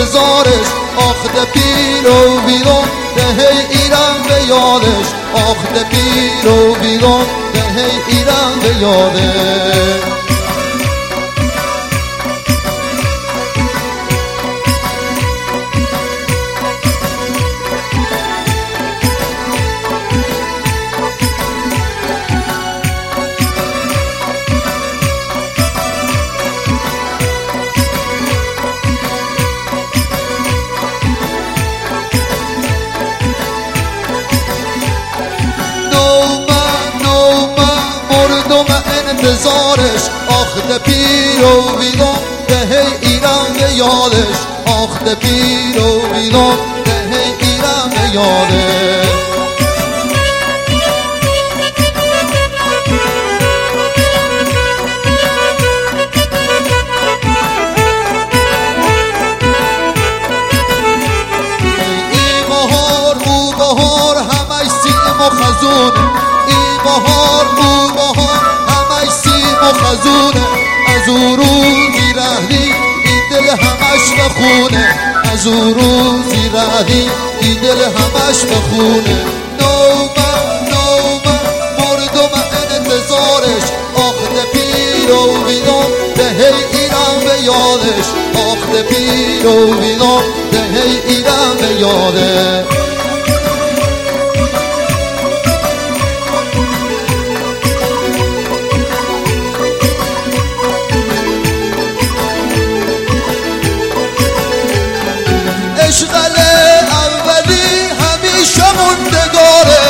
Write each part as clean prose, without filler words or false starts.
انتظارش آخ ده پیر و ویران ده ایران به یادش آخ ده پیر و ویران ده ایران به یادش انتظارش آخ ده پیر و ویران ده ایران به یادش آخ ده پیر و ویران ده ایران به یادش ای بهار او بهار همش سیم و خزونه ای بهار او بهار و خزونه از او روزی رهی این دل همش بخونه از او روزی رهی این دل همش بخونه نومه مردم انتظارش آخ ده پیر و ویران ده ایران به یادش آخ ده پیر و ویران ده ایران به یادش عشقل اولی همیشه موندگاره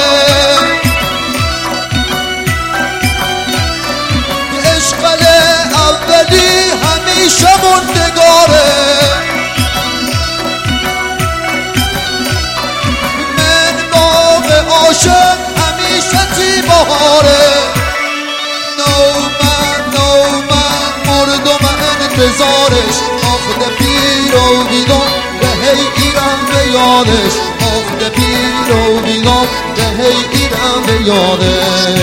عشقل اولی همیشه موندگاره من باغ عاشق همیشه تی بهاره نومه مردم انتظارش آخ ده پیر و ویران ایران به یادش آخ ده پیر و ویران ده ایران به یادش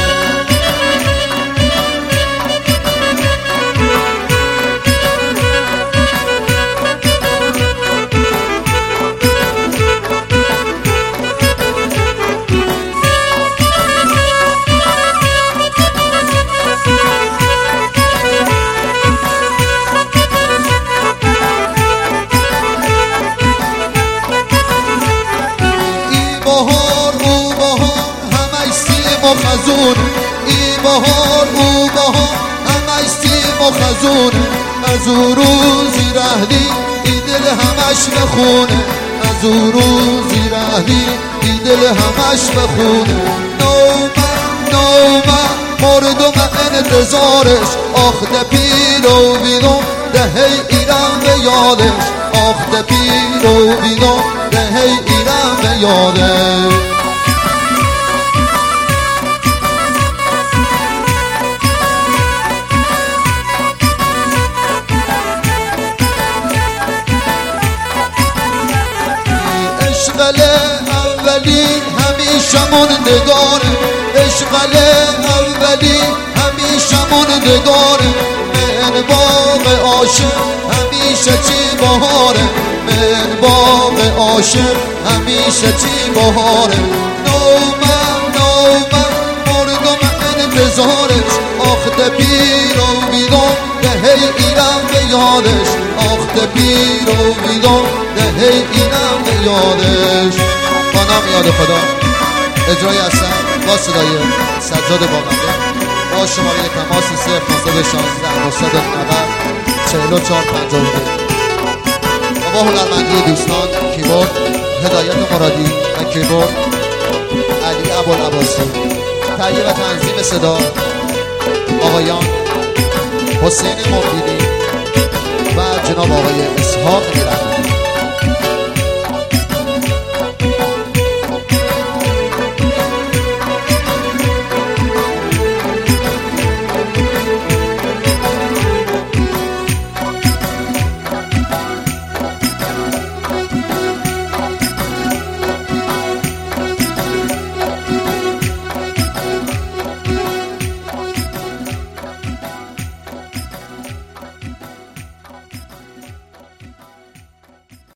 خزونه ای بهار او بهار همش سیم و خزونه از او روزی رهی ای دل همش بخونه از او روزی رهی ای دل همش بخونه نومه مردم انتظارش آخ ده پیر و ویران ده ایران به یادش آخ ده پیر و ویران ده ایران به یادش عشقل اولی همیشه موندگاره عشقل اولی همیشه موندگاره من باغ عاشق همیشه چی بهاره من باغ عاشق همیشه چی بهاره نومه مردم انتظارش آخ ده پیر و ویران ده ایران به یادش آخ ده پیر و ویران ده ایران به یادش با نام یاد خدا اجرای هستم با صدای سجاد باقنده با شماره تماس 0916 990 4452 و با هنرمندی دوستان کیبورد هدایت مرادی و کیبورد علی ابوالعباسی تهیه و تنظیم صدا آقایان حسین مبیدی و جناب آقای اسحاق میرحمانی.